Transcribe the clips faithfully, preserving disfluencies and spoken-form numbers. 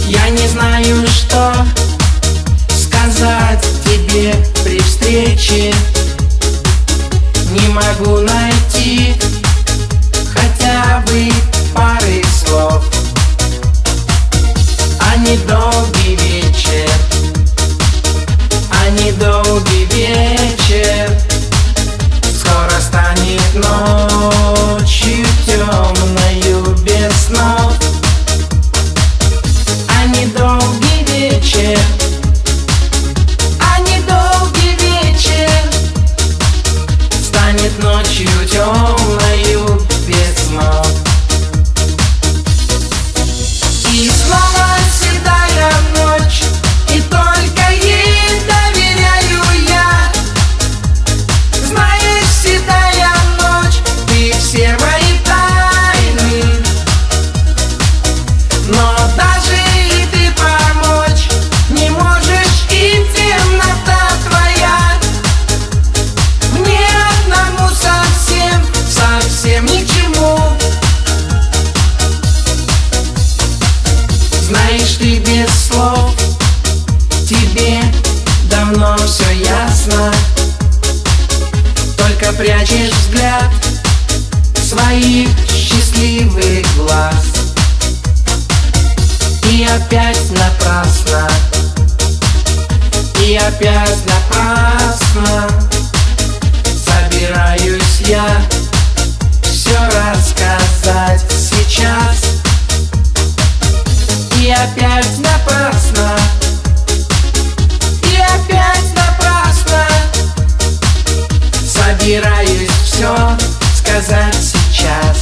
Я не знаю, что сказать тебе при встрече. Не могу найти хотя бы пары слов. А недолгий вечер, а недолгий вечер скоро станет ночью темною без снов. А недолгий вечер, а недолгий вечер станет ночью темною без снов. И снова седая ночь, и только ей доверяю я. Знаешь, седая ночь, ты все мои тайны, но даже и ты помочь не можешь, и темнота твоя мне одному совсем, совсем ни к чему. Знаешь, ты без слов, тебе давно все ясно. Только прячешь взгляд своих счастливых глаз. И опять напрасно, и опять напрасно собираюсь я все рассказать сейчас. И опять напрасно, и опять напрасно собираюсь все сказать сейчас.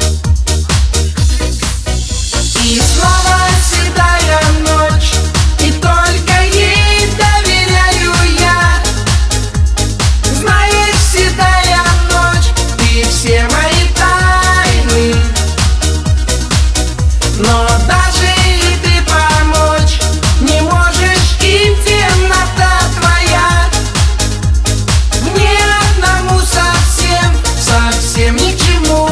И снова седая ночь, и только ей доверяю я. Знаешь, седая ночь, ты все мои тайны, но даже и ты помочь не можешь, и темнота твоя мне одному совсем, совсем ни к чему.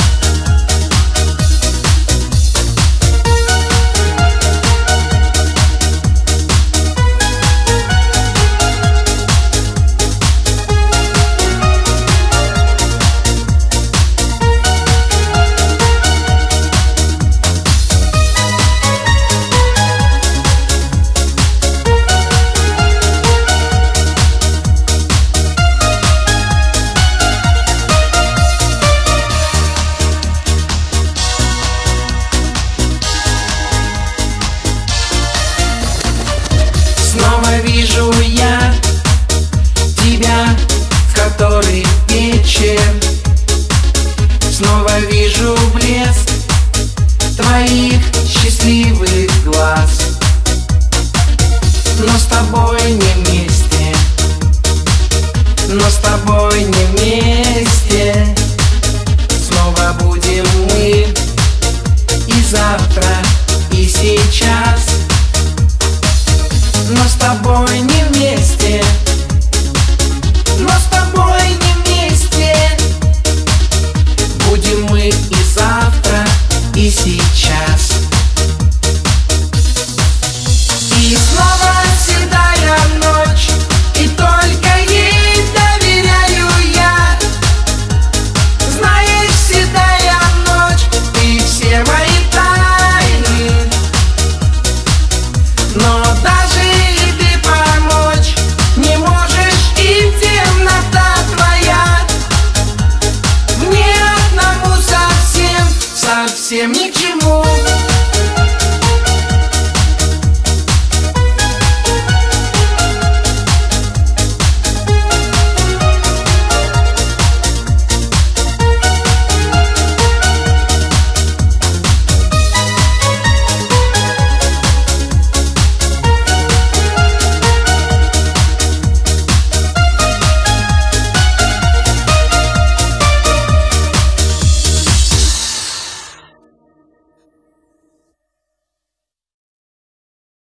Снова вижу я тебя в который вечер. Снова вижу блеск твоих счастливых глаз. Но с тобой не вместе, но с тобой не вместе. Снова будем мы и завтра, и сейчас. Но с тобой не вместе, но с тобой не вместе будем мы и завтра, и сейчас. И снова седая ночь, и только ей доверяю я. Знаешь, седая ночь, ты все мои тайны, но даже и ты помочь не можешь, и темнота твоя мне одному совсем, совсем ни к чему.